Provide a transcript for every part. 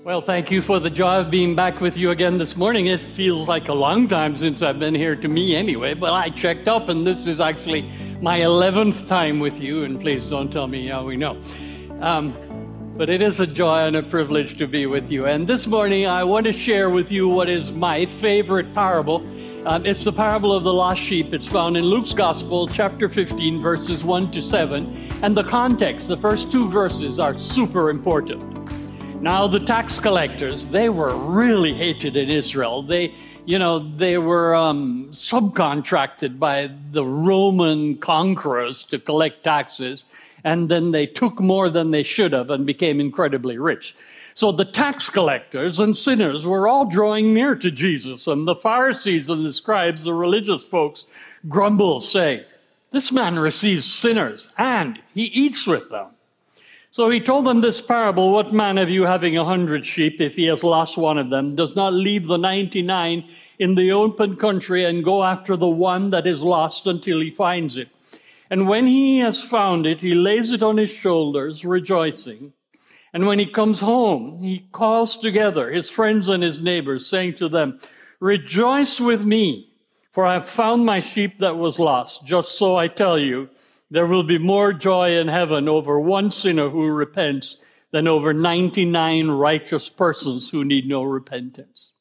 Well, thank you for the joy of being back with you again this morning. It feels like a long time since I've been here, to me anyway, but I checked up and this is actually my 11th time with you, and please don't tell me how we know. But it is a joy and a privilege to be with you. And this morning I want to share with you what is my favorite parable. It's the parable of the lost sheep. It's found in Luke's Gospel, chapter 15, verses 1 to 7. And the context, the first two verses, are super important. Now, the tax collectors, they were really hated in Israel. They were subcontracted by the Roman conquerors to collect taxes, and then they took more than they should have and became incredibly rich. So the tax collectors and sinners were all drawing near to Jesus, and the Pharisees and the scribes, the religious folks, grumble, saying, "This man receives sinners, and he eats with them." So he told them this parable: "What man of you, having 100 sheep, if he has lost one of them, does not leave the 99 in the open country and go after the one that is lost until he finds it? And when he has found it, he lays it on his shoulders, rejoicing. And when he comes home, he calls together his friends and his neighbors, saying to them, 'Rejoice with me, for I have found my sheep that was lost.' Just so I tell you, there will be more joy in heaven over one sinner who repents than over 99 righteous persons who need no repentance."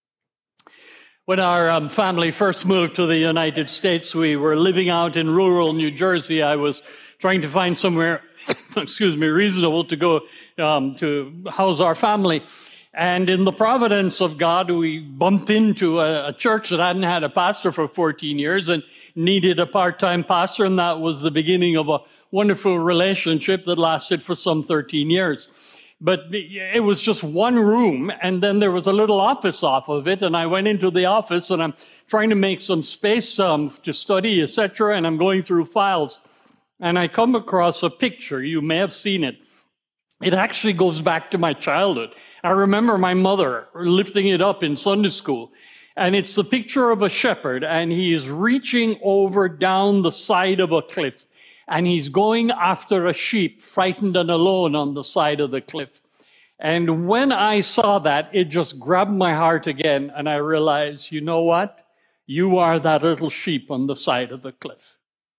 When our family first moved to the United States, we were living out in rural New Jersey. I was trying to find somewhere, reasonable to go to house our family. And in the providence of God, we bumped into a church that hadn't had a pastor for 14 years and needed a part-time pastor, and that was the beginning of a wonderful relationship that lasted for some 13 years. But it was just one room, and then there was a little office off of it, and I went into the office, and I'm trying to make some space to study, etc., and I'm going through files, and I come across a picture. You may have seen it. It actually goes back to my childhood. I remember my mother lifting it up in Sunday school. And it's the picture of a shepherd, and he is reaching over down the side of a cliff, and he's going after a sheep, frightened and alone on the side of the cliff. And when I saw that, it just grabbed my heart again, and I realized, you know what? You are that little sheep on the side of the cliff.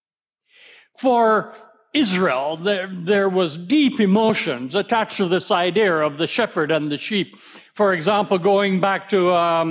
For Israel, there was deep emotions attached to this idea of the shepherd and the sheep. For example, going back to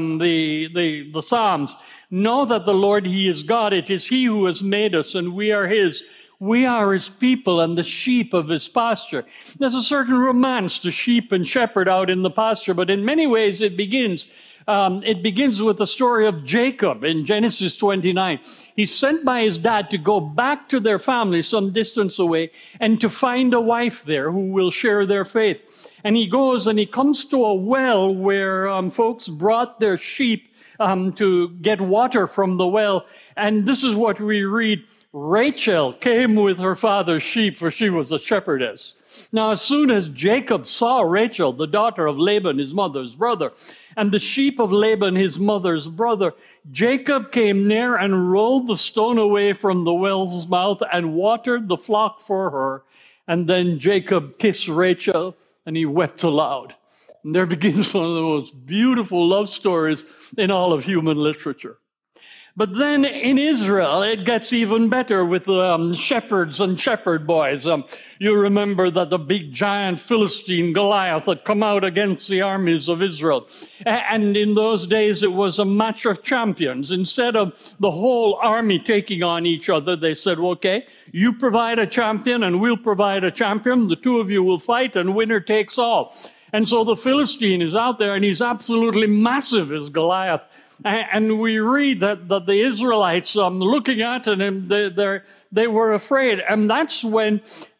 the Psalms, "Know that the Lord, He is God. It is He who has made us, and we are His. We are His people and the sheep of His pasture." There's a certain romance to sheep and shepherd out in the pasture, but in many ways it begins with the story of Jacob in Genesis 29. He's sent by his dad to go back to their family some distance away and to find a wife there who will share their faith. And he goes and he comes to a well where folks brought their sheep to get water from the well. And this is what we read: "Rachel came with her father's sheep, for she was a shepherdess." Now, as soon as Jacob saw Rachel, the daughter of Laban, his mother's brother, and the sheep of Laban, his mother's brother, Jacob came near and rolled the stone away from the well's mouth and watered the flock for her. And then Jacob kissed Rachel, and he wept aloud. And there begins one of the most beautiful love stories in all of human literature. But then in Israel, it gets even better with shepherds and shepherd boys. You remember that the big giant Philistine Goliath had come out against the armies of Israel. And in those days, it was a match of champions. Instead of the whole army taking on each other, they said, "Okay, you provide a champion and we'll provide a champion. The two of you will fight and winner takes all." And so the Philistine is out there, and he's absolutely massive as Goliath. And we read that the Israelites, looking at him, they were afraid. And that's when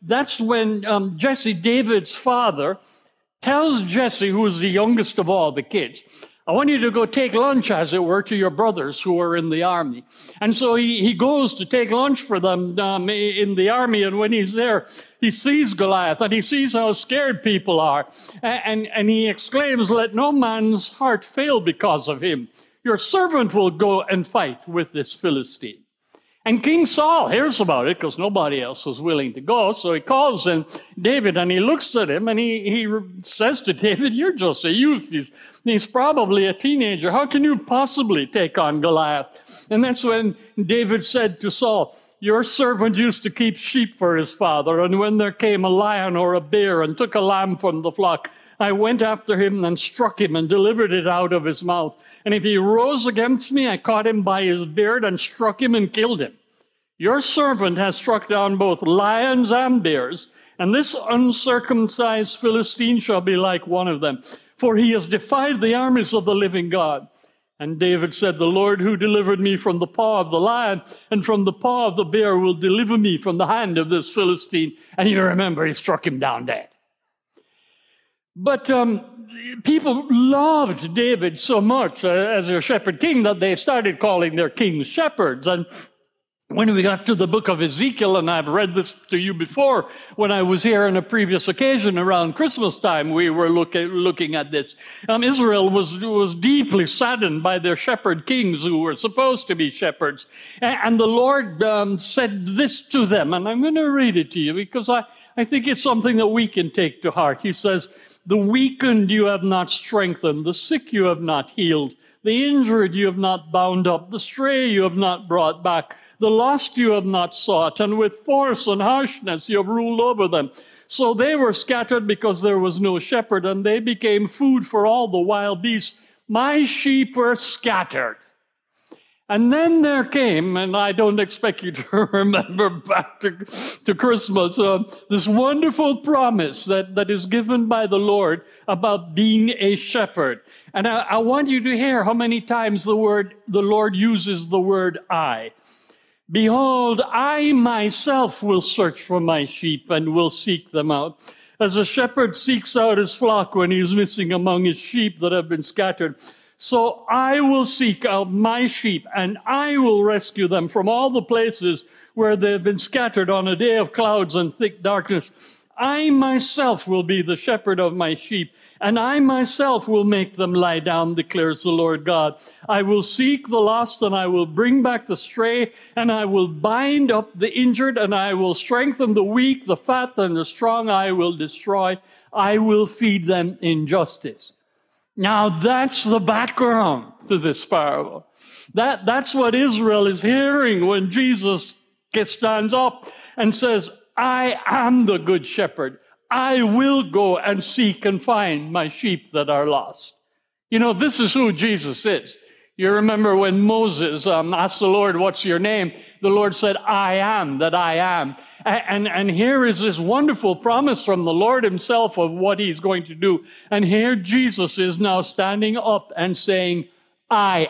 Jesse, David's father, tells Jesse, who is the youngest of all the kids, "I want you to go take lunch, as it were, to your brothers who are in the army." And so he goes to take lunch for them in the army. And when he's there, he sees Goliath, and he sees how scared people are. And he exclaims, "Let no man's heart fail because of him. Your servant will go and fight with this Philistine." And King Saul hears about it because nobody else was willing to go. So he calls in David and he looks at him and he says to David, "You're just a youth. He's probably a teenager. How can you possibly take on Goliath?" And that's when David said to Saul, "Your servant used to keep sheep for his father. And when there came a lion or a bear and took a lamb from the flock, I went after him and struck him and delivered it out of his mouth. And if he rose against me, I caught him by his beard and struck him and killed him. Your servant has struck down both lions and bears, and this uncircumcised Philistine shall be like one of them, for he has defied the armies of the living God." And David said, "The Lord who delivered me from the paw of the lion and from the paw of the bear will deliver me from the hand of this Philistine." And you remember, he struck him down dead. But people loved David so much as their shepherd king that they started calling their kings shepherds. And when we got to the book of Ezekiel, and I've read this to you before, when I was here on a previous occasion around Christmas time, we were looking at this. Israel was deeply saddened by their shepherd kings who were supposed to be shepherds. And the Lord said this to them, and I'm going to read it to you because I think it's something that we can take to heart. He says, "The weakened you have not strengthened, the sick you have not healed, the injured you have not bound up, the stray you have not brought back, the lost you have not sought, and with force and harshness you have ruled over them. So they were scattered because there was no shepherd, and they became food for all the wild beasts. My sheep were scattered." And then there came, and I don't expect you to remember back to Christmas, this wonderful promise that is given by the Lord about being a shepherd. And I want you to hear how many times the Lord uses the word "I." "Behold, I myself will search for my sheep and will seek them out. As a shepherd seeks out his flock when he is missing among his sheep that have been scattered, so I will seek out my sheep, and I will rescue them from all the places where they have been scattered on a day of clouds and thick darkness. I myself will be the shepherd of my sheep, and I myself will make them lie down, declares the Lord God. I will seek the lost, and I will bring back the stray, and I will bind up the injured, and I will strengthen the weak, the fat, and the strong I will destroy. I will feed them in justice." Now that's the background to this parable. That's what Israel is hearing when Jesus stands up and says, "I am the good shepherd. I will go and seek and find my sheep that are lost." You know, this is who Jesus is. You remember when Moses asked the Lord, "What's your name?" The Lord said, "I am that I am." And here is this wonderful promise from the Lord himself of what he's going to do. And here Jesus is now standing up and saying, I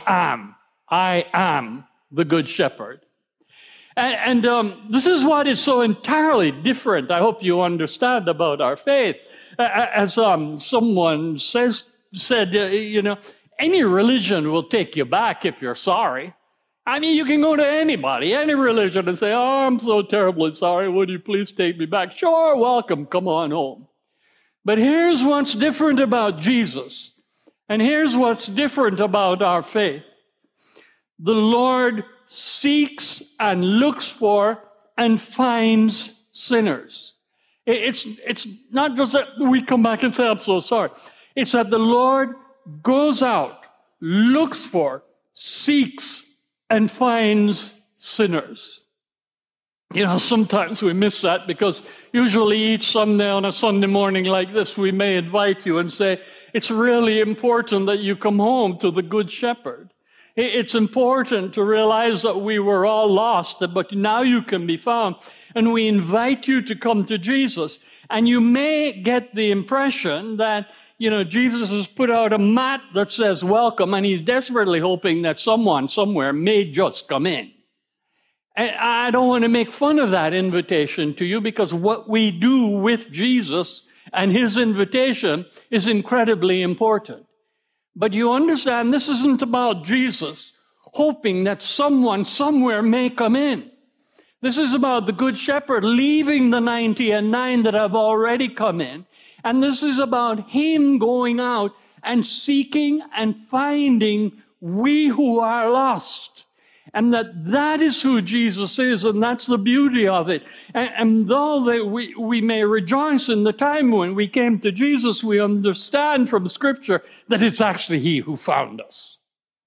am the good shepherd. And this is what is so entirely different, I hope you understand, about our faith. As someone said, any religion will take you back if you're sorry. I mean, you can go to anybody, any religion, and say, "Oh, I'm so terribly sorry. Would you please take me back?" Sure, welcome. Come on home. But here's what's different about Jesus. And here's what's different about our faith. The Lord seeks and looks for and finds sinners. It's not just that we come back and say, "I'm so sorry." It's that the Lord goes out, looks for, seeks, and finds sinners. You know, sometimes we miss that because usually each Sunday on a Sunday morning like this, we may invite you and say, it's really important that you come home to the Good Shepherd. It's important to realize that we were all lost, but now you can be found. And we invite you to come to Jesus. And you may get the impression that Jesus has put out a mat that says welcome, and he's desperately hoping that someone somewhere may just come in. And I don't want to make fun of that invitation to you, because what we do with Jesus and his invitation is incredibly important. But you understand, this isn't about Jesus hoping that someone somewhere may come in. This is about the Good Shepherd leaving the 99 that have already come in. And this is about him going out and seeking and finding we who are lost. And that is who Jesus is, and that's the beauty of it. And though that we may rejoice in the time when we came to Jesus, we understand from Scripture that it's actually He who found us.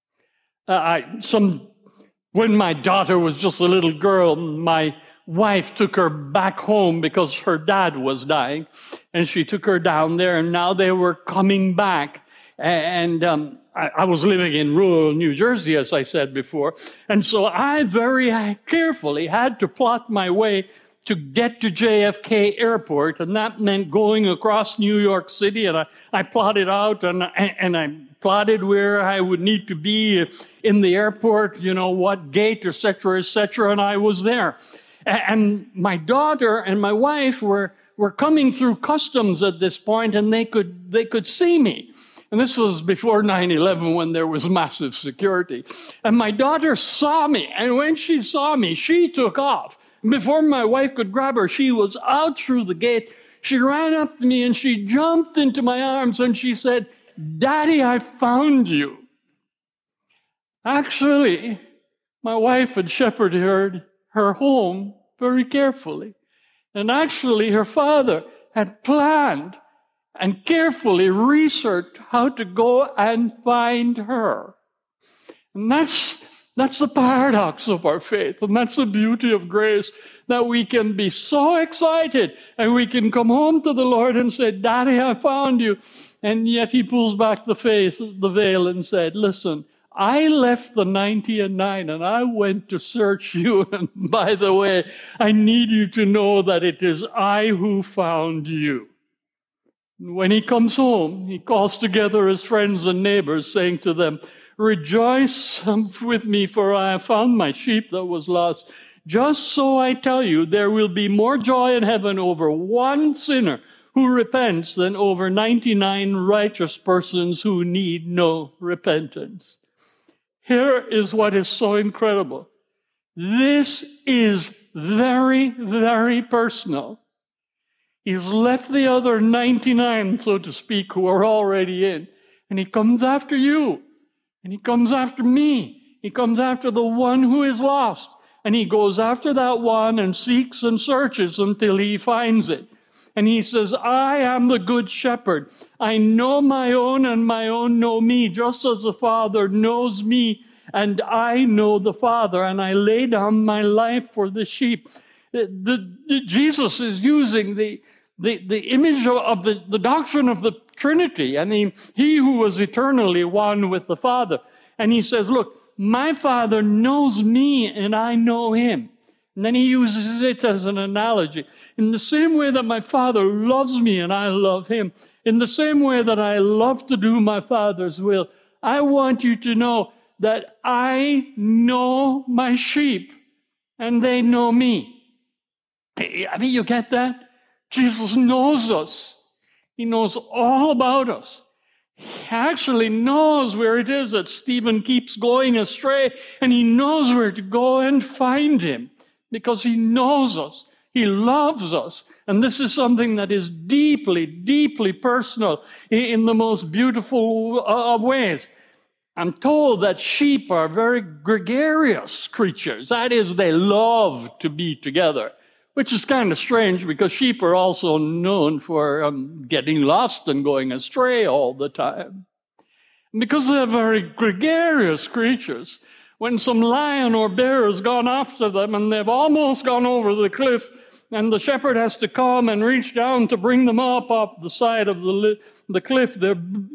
When my daughter was just a little girl, my wife took her back home because her dad was dying, and she took her down there, and now they were coming back. And I was living in rural New Jersey, as I said before, and so I very carefully had to plot my way to get to JFK Airport, and that meant going across New York City, and I plotted out, and I plotted where I would need to be in the airport, what gate, et cetera, and I was there. And my daughter and my wife were coming through customs at this point, and they could see me. And this was before 9/11 when there was massive security. And my daughter saw me, and when she saw me, she took off. Before my wife could grab her, she was out through the gate. She ran up to me, and she jumped into my arms, and she said, "Daddy, I found you." Actually, my wife had shepherded her home very carefully. And actually, her father had planned and carefully researched how to go and find her. And that's the paradox of our faith, and that's the beauty of grace, that we can be so excited, and we can come home to the Lord and say, "Daddy, I found you." And yet He pulls back the veil and said, "Listen, I left the 90 and 9, and I went to search you. And by the way, I need you to know that it is I who found you." When He comes home, He calls together His friends and neighbors, saying to them, "Rejoice with me, for I have found my sheep that was lost. Just so I tell you, there will be more joy in heaven over one sinner who repents than over 99 righteous persons who need no repentance." Here is what is so incredible. This is very, very personal. He's left the other 99, so to speak, who are already in. And He comes after you. And He comes after me. He comes after the one who is lost. And He goes after that one and seeks and searches until He finds it. And He says, "I am the good shepherd. I know my own, and my own know me, just as the Father knows me, and I know the Father, and I lay down my life for the sheep." Jesus is using the image of the doctrine of the Trinity. I mean, He who was eternally one with the Father. And He says, "Look, my Father knows me, and I know Him." And then He uses it as an analogy. In the same way that my Father loves me and I love Him, in the same way that I love to do my Father's will, I want you to know that I know my sheep and they know me. I mean, you get that? Jesus knows us. He knows all about us. He actually knows where it is that Stephen keeps going astray, and He knows where to go and find him because He knows us. He loves us. And this is something that is deeply, deeply personal in the most beautiful of ways. I'm told that sheep are very gregarious creatures. That is, they love to be together, which is kind of strange because sheep are also known for getting lost and going astray all the time. And because they're very gregarious creatures, when some lion or bear has gone after them and they've almost gone over the cliff, and the shepherd has to come and reach down to bring them up the side of the cliff, they're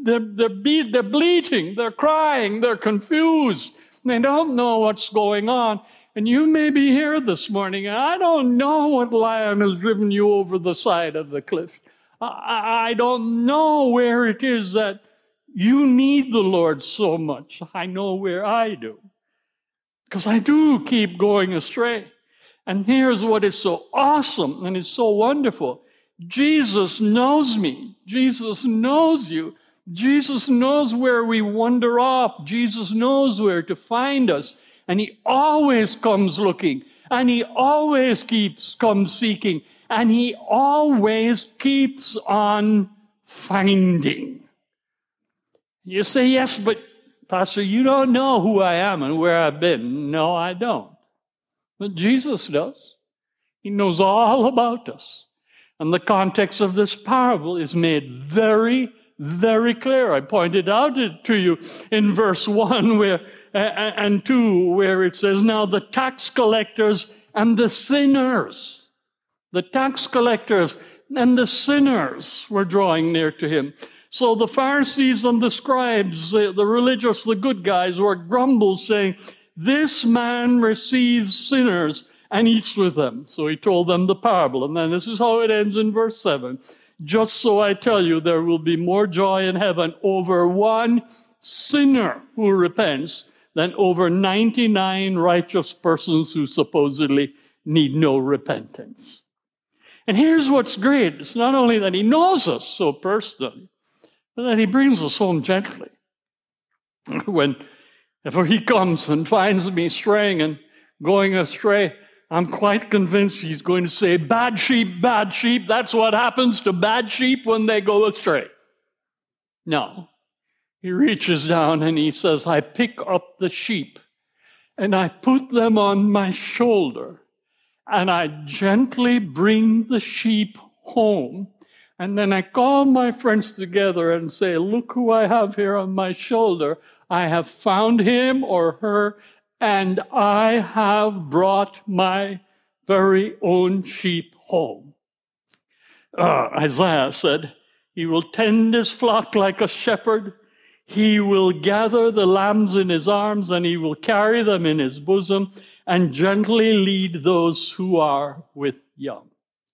bleating, they're crying, they're confused. They don't know what's going on. And you may be here this morning, and I don't know what lion has driven you over the side of the cliff. I don't know where it is that you need the Lord so much. I know where I do, because I do keep going astray. And here's what is so awesome and is so wonderful. Jesus knows me. Jesus knows you. Jesus knows where we wander off. Jesus knows where to find us. And He always comes looking. And He always comes seeking. And He always keeps on finding. You say, "Yes, but Pastor, you don't know who I am and where I've been. No, I don't. But Jesus does. He knows all about us. And the context of this parable is made very, very clear. I pointed out it to you in verse 1 and 2, where it says, now the tax collectors and the sinners, the tax collectors and the sinners were drawing near to him. So the Pharisees and the scribes, the religious, the good guys, were grumbled, saying, this man receives sinners and eats with them. So he told them the parable. And then this is how it ends in verse 7. Just so I tell you, there will be more joy in heaven over one sinner who repents than over 99 righteous persons who supposedly need no repentance. And here's what's great. It's not only that he knows us so personally, but that he brings us home gently. Whenever he comes and finds me straying and going astray, I'm quite convinced he's going to say, bad sheep, that's what happens to bad sheep when they go astray. No. He reaches down and he says, I pick up the sheep and I put them on my shoulder and I gently bring the sheep home. And then I call my friends together and say, look who I have here on my shoulder. I have found him or her, and I have brought my very own sheep home. Isaiah said, he will tend his flock like a shepherd. He will gather the lambs in his arms, and he will carry them in his bosom, and gently lead those who are with young.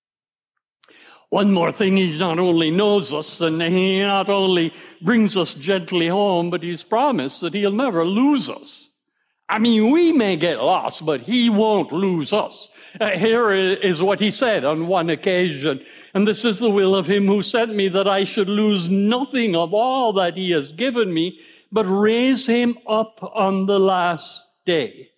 One more thing, he not only knows us, and he not only brings us gently home, but he's promised that he'll never lose us. I mean, we may get lost, but he won't lose us. Here is what he said on one occasion, and this is the will of him who sent me, that I should lose nothing of all that he has given me, but raise him up on the last day.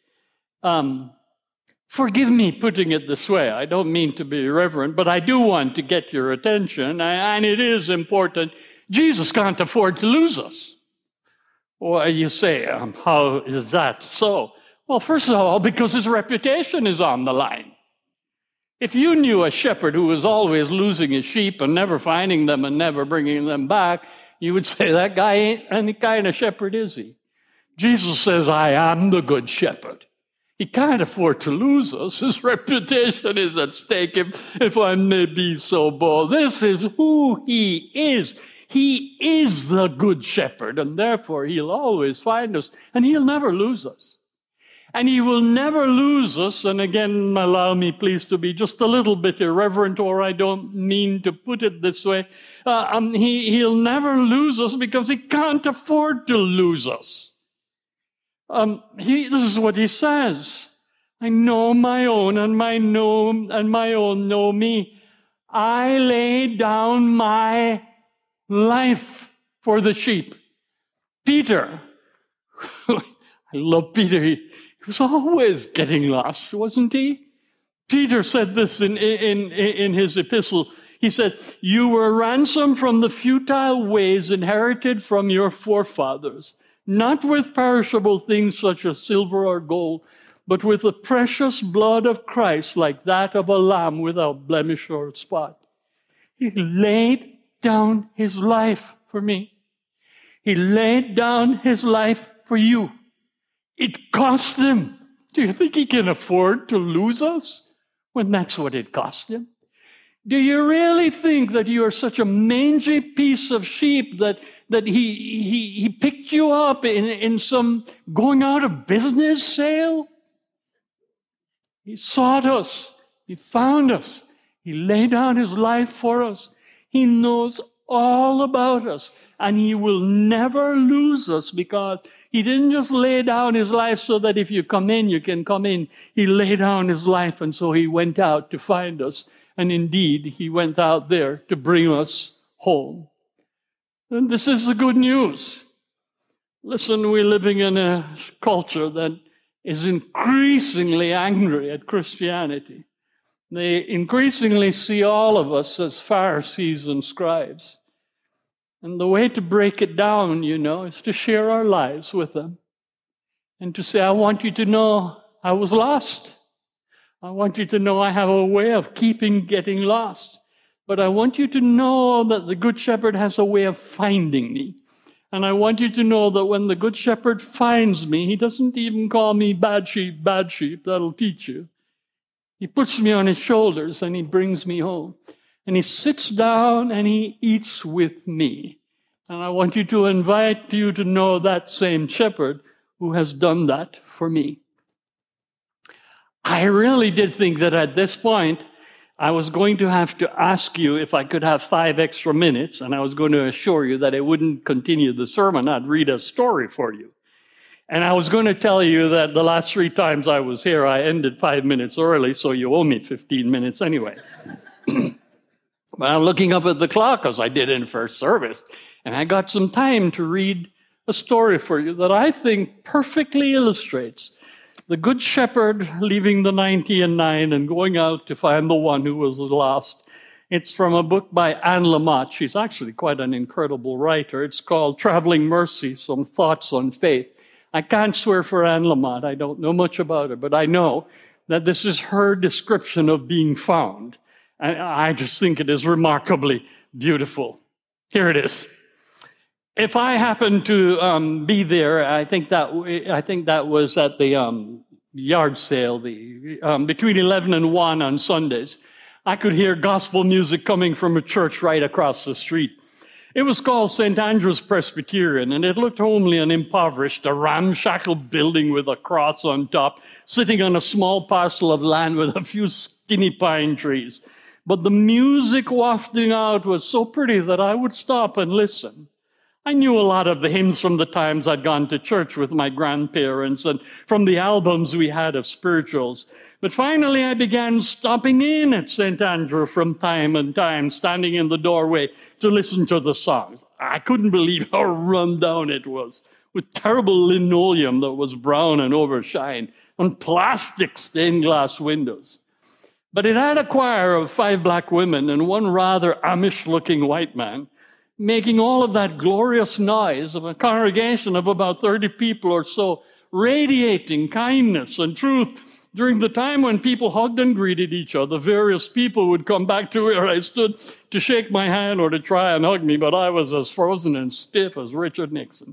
Forgive me putting it this way. I don't mean to be irreverent, but I do want to get your attention, and it is important. Jesus can't afford to lose us. Well, you say, how is that so? Well, first of all, because his reputation is on the line. If you knew a shepherd who was always losing his sheep and never finding them and never bringing them back, you would say, that guy ain't any kind of shepherd, is he? Jesus says, I am the good shepherd. He can't afford to lose us. His reputation is at stake, if I may be so bold. This is who he is. He is the good shepherd, and therefore he'll always find us, and he'll never lose us. And he will never lose us, and again, allow me please to be just a little bit irreverent, or I don't mean to put it this way. He'll never lose us because he can't afford to lose us. This is what he says. I know my own, and my own know me. I lay down my life for the sheep. Peter, I love Peter. He was always getting lost, wasn't he? Peter said this in his epistle. He said, you were ransomed from the futile ways inherited from your forefathers, not with perishable things such as silver or gold, but with the precious blood of Christ, like that of a lamb without blemish or spot. He laid down his life for me. He laid down his life for you. It cost him. Do you think he can afford to lose us when that's what it cost him? Do you really think that you are such a mangy piece of sheep that he picked you up in some going out of business sale? He sought us. He found us. He laid down his life for us. He knows all about us, and he will never lose us because he didn't just lay down his life so that if you come in, you can come in. He laid down his life, and so he went out to find us. And indeed, he went out there to bring us home. And this is the good news. Listen, we're living in a culture that is increasingly angry at Christianity. They increasingly see all of us as Pharisees and scribes. And the way to break it down, is to share our lives with them. And to say, I want you to know I was lost. I want you to know I have a way of getting lost. But I want you to know that the Good Shepherd has a way of finding me. And I want you to know that when the Good Shepherd finds me, he doesn't even call me bad sheep, that'll teach you. He puts me on his shoulders and he brings me home. And he sits down and he eats with me. And I want you to know that same shepherd who has done that for me. I really did think that at this point, I was going to have to ask you if I could have 5 extra minutes, and I was going to assure you that I wouldn't continue the sermon. I'd read a story for you. And I was going to tell you that the last 3 times I was here, I ended 5 minutes early, so you owe me 15 minutes anyway. But I'm looking up at the clock, as I did in first service, and I got some time to read a story for you that I think perfectly illustrates the Good Shepherd leaving the 99 and going out to find the one who was lost. It's from a book by Anne Lamott. She's actually quite an incredible writer. It's called Traveling Mercy, Some Thoughts on Faith. I can't swear for Anne Lamott. I don't know much about her, but I know that this is her description of being found. I just think it is remarkably beautiful. Here it is. If I happened to be there, I think that was at the yard sale, between 11 and 1 on Sundays. I could hear gospel music coming from a church right across the street. It was called St. Andrew's Presbyterian, and it looked homely and impoverished, a ramshackle building with a cross on top, sitting on a small parcel of land with a few skinny pine trees. But the music wafting out was so pretty that I would stop and listen. I knew a lot of the hymns from the times I'd gone to church with my grandparents and from the albums we had of spirituals. But finally, I began stopping in at St. Andrew from time and time, standing in the doorway to listen to the songs. I couldn't believe how run down it was, with terrible linoleum that was brown and overshined, and plastic stained glass windows. But it had a choir of 5 black women and one rather Amish-looking white man, making all of that glorious noise of a congregation of about 30 people or so, radiating kindness and truth. During the time when people hugged and greeted each other, various people would come back to where I stood to shake my hand or to try and hug me, but I was as frozen and stiff as Richard Nixon.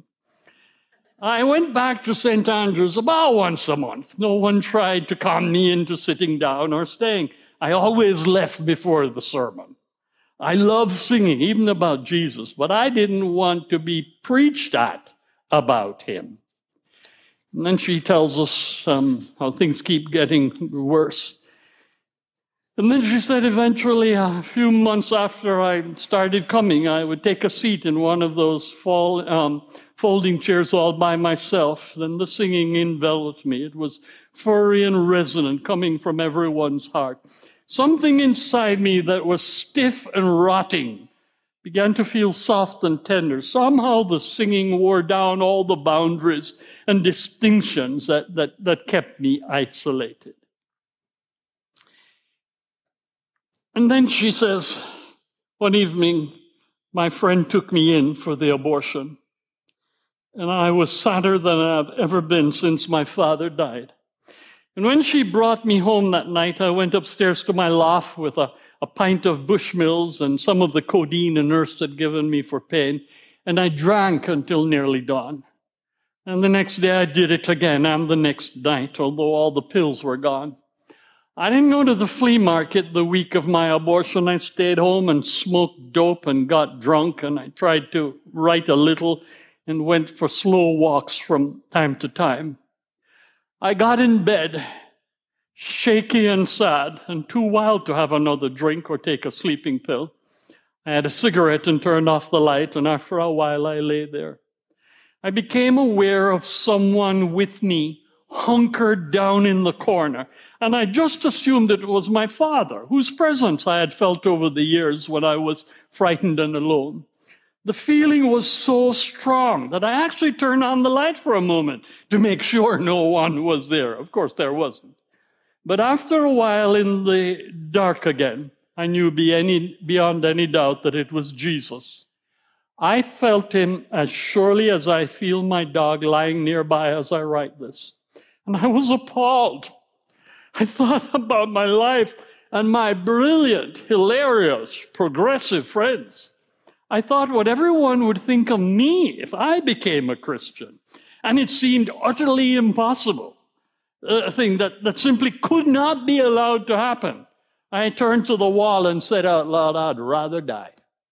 I went back to St. Andrew's about once a month. No one tried to con me into sitting down or staying. I always left before the sermon. I love singing, even about Jesus, but I didn't want to be preached at about him. And then she tells us how things keep getting worse. And then she said eventually, a few months after I started coming, I would take a seat in one of those folding chairs all by myself. Then the singing enveloped me. It was furry and resonant, coming from everyone's heart. Something inside me that was stiff and rotting began to feel soft and tender. Somehow the singing wore down all the boundaries and distinctions that kept me isolated. And then she says, one evening, my friend took me in for the abortion, and I was sadder than I've ever been since my father died. And when she brought me home that night, I went upstairs to my loft with a pint of Bushmills and some of the codeine a nurse had given me for pain, and I drank until nearly dawn. And the next day I did it again, and the next night, although all the pills were gone. I didn't go to the flea market the week of my abortion. I stayed home and smoked dope and got drunk, and I tried to write a little and went for slow walks from time to time. I got in bed, shaky and sad, and too wild to have another drink or take a sleeping pill. I had a cigarette and turned off the light, and after a while I lay there. I became aware of someone with me, hunkered down in the corner, and I just assumed it was my father, whose presence I had felt over the years when I was frightened and alone. The feeling was so strong that I actually turned on the light for a moment to make sure no one was there. Of course, there wasn't. But after a while in the dark again, I knew beyond any doubt that it was Jesus. I felt him as surely as I feel my dog lying nearby as I write this. And I was appalled. I thought about my life and my brilliant, hilarious, progressive friends. I thought what everyone would think of me if I became a Christian. And it seemed utterly impossible, a thing that simply could not be allowed to happen. I turned to the wall and said out loud, I'd rather die.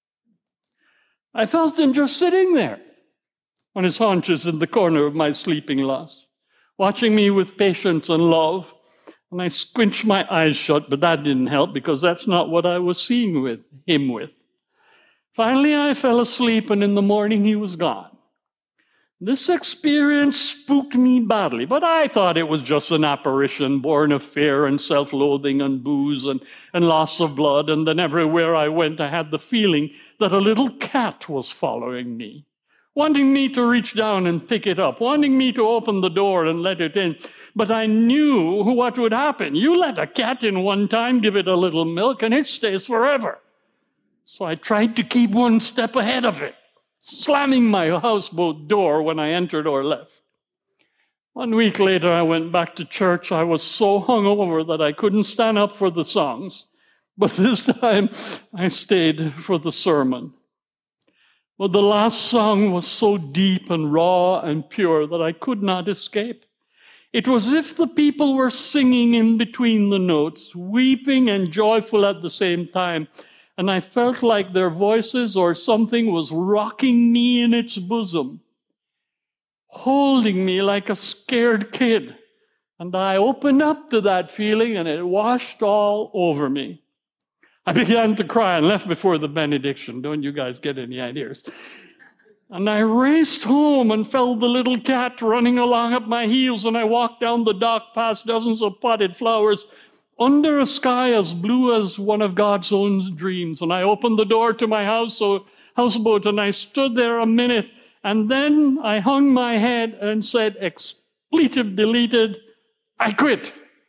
I felt him just sitting there on his haunches in the corner of my sleeping loft, watching me with patience and love. And I squinched my eyes shut, but that didn't help because that's not what I was seeing him with. Finally, I fell asleep, and in the morning he was gone. This experience spooked me badly, but I thought it was just an apparition born of fear and self-loathing and booze and loss of blood. And then everywhere I went, I had the feeling that a little cat was following me, wanting me to reach down and pick it up, wanting me to open the door and let it in. But I knew what would happen. You let a cat in one time, give it a little milk, and it stays forever. So I tried to keep one step ahead of it, slamming my houseboat door when I entered or left. 1 week later, I went back to church. I was so hungover that I couldn't stand up for the songs. But this time, I stayed for the sermon. But the last song was so deep and raw and pure that I could not escape. It was as if the people were singing in between the notes, weeping and joyful at the same time. And I felt like their voices or something was rocking me in its bosom, holding me like a scared kid. And I opened up to that feeling, and it washed all over me. I began to cry and left before the benediction. Don't you guys get any ideas? And I raced home and felt the little cat running along at my heels, and I walked down the dock past dozens of potted flowers under a sky as blue as one of God's own dreams. And I opened the door to my houseboat, and I stood there a minute, and then I hung my head and said, expletive deleted, I quit.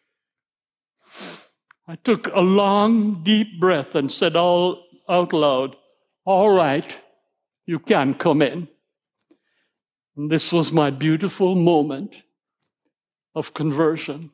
I took a long, deep breath and said out loud, all right, you can come in. And this was my beautiful moment of conversion.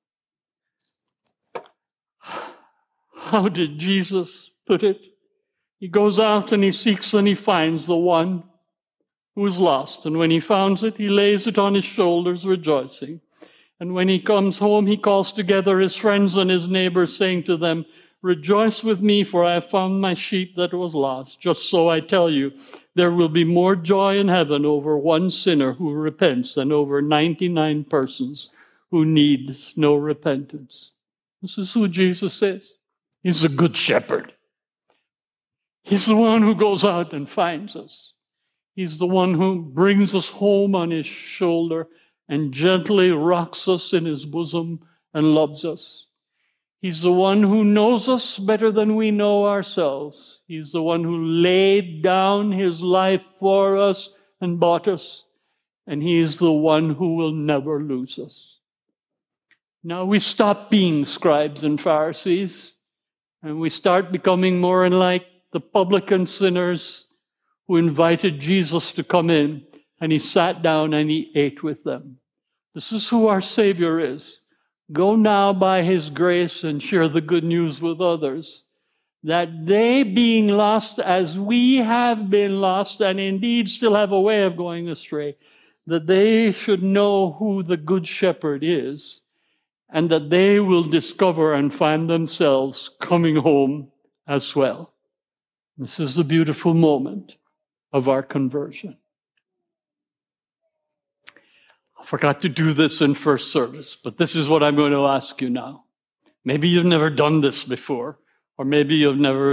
How did Jesus put it? He goes out and he seeks and he finds the one who is lost. And when he finds it, he lays it on his shoulders, rejoicing. And when he comes home, he calls together his friends and his neighbors, saying to them, rejoice with me, for I have found my sheep that was lost. Just so I tell you, there will be more joy in heaven over one sinner who repents than over 99 persons who need no repentance. This is who Jesus is. He's a good shepherd. He's the one who goes out and finds us. He's the one who brings us home on his shoulder and gently rocks us in his bosom and loves us. He's the one who knows us better than we know ourselves. He's the one who laid down his life for us and bought us. And he is the one who will never lose us. Now we stop being scribes and Pharisees, and we start becoming more like the publican sinners who invited Jesus to come in, and he sat down and he ate with them. This is who our Savior is. Go now by his grace and share the good news with others, that they, being lost as we have been lost, and indeed still have a way of going astray, that they should know who the Good Shepherd is, and that they will discover and find themselves coming home as well. This is the beautiful moment of our conversion. I forgot to do this in first service, but this is what I'm going to ask you now. Maybe you've never done this before, or maybe you've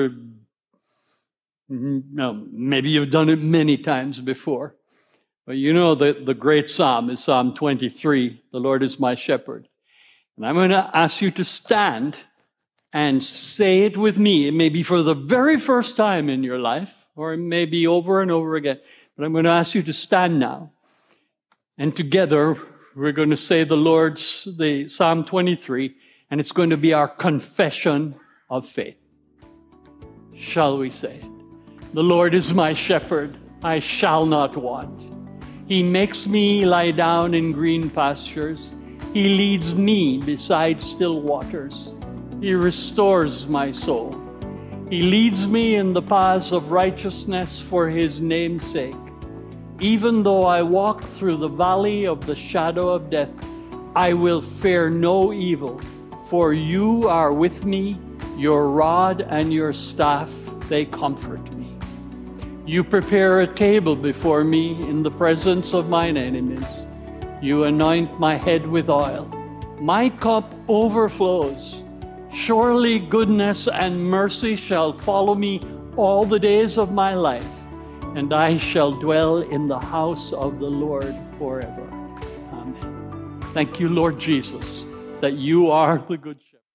done it many times before. But you know that the great psalm is Psalm 23, the Lord is my shepherd. And I'm going to ask you to stand and say it with me. It may be for the very first time in your life, or it may be over and over again. But I'm going to ask you to stand now. And together, we're going to say the Psalm 23, and it's going to be our confession of faith. Shall we say it? The Lord is my shepherd, I shall not want. He makes me lie down in green pastures. He leads me beside still waters. He restores my soul. He leads me in the paths of righteousness for his name's sake. Even though I walk through the valley of the shadow of death, I will fear no evil, for you are with me. Your rod and your staff, they comfort me. You prepare a table before me in the presence of mine enemies. You anoint my head with oil. My cup overflows. Surely goodness and mercy shall follow me all the days of my life, and I shall dwell in the house of the Lord forever. Amen. Thank you, Lord Jesus, that you are the Good Shepherd.